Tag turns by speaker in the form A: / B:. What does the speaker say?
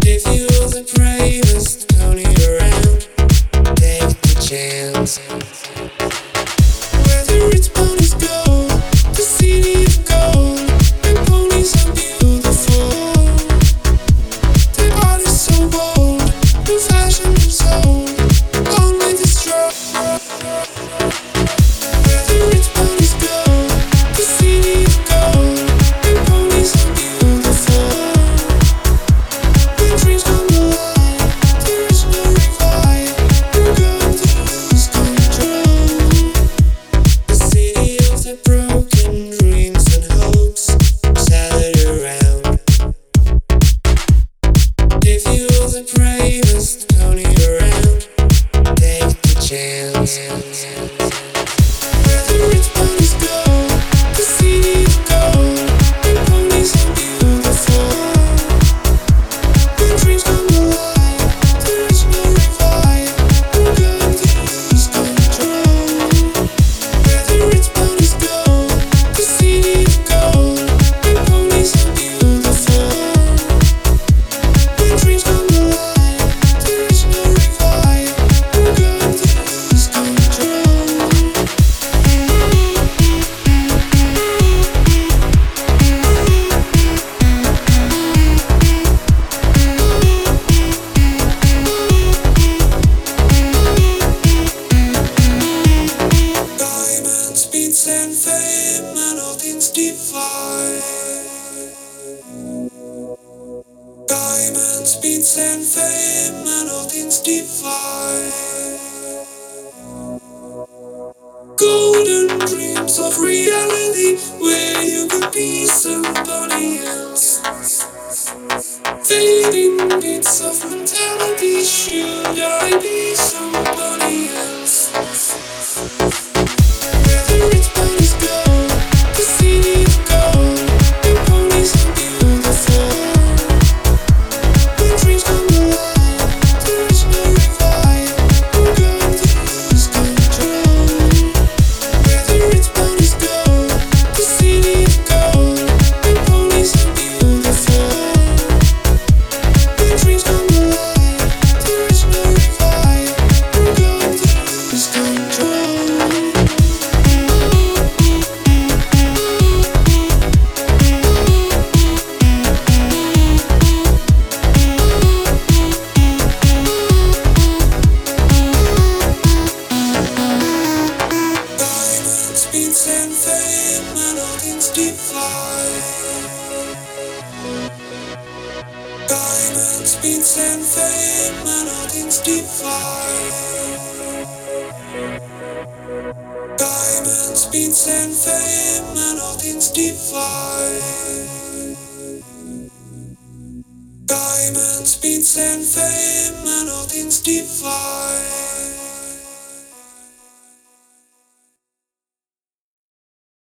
A: If you're the bravest pony around, take the chance. Whether it's ponies go, the city of gold, and ponies are beautiful. Their bodies so bold, the fashion is old, only the strong. Whether it's ponies go, the city of gold, and ponies are beautiful. When dreams come alive, there is no revive. We're going to lose control. The city of the broken dreams and hopes scattered around. If you're the bravest pony around, take the chance. Whether it's ponies go, the city of gold, and ponies are beautiful. When dreams come alive, there is no revive. We're going to lose control. Whether it's ponies go, the city of gold, and ponies are beautiful. When dreams come alive, there is no revive. We're going to lose control. Diamonds, beats and fame, and all things divine. Diamonds, beats and fame, and all things divine. Golden dreams of reality, where you could be somebody else. Fading bits of mentality, should I be somebody else? Whether it's ponies go, the city of gold, and ponies are beautiful. When dreams come alive, there is no revive. We're going to lose control. Whether it's ponies go, the city of gold, and ponies are beautiful. When dreams come alive, there is no revive. We're going to lose control. Diamonds, beats and fame, and all things divine. Diamonds, beats and fame, and all things divine. Diamonds, beats and fame, and all things divine. Diamonds, beats and fame, and all things divine.